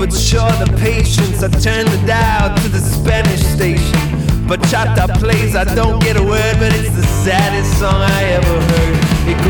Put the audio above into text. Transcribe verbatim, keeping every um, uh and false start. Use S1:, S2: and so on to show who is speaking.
S1: sure the patience. I turn the dial to the Spanish station. Bachata plays, I don't get a word, but it's the saddest song I ever heard. It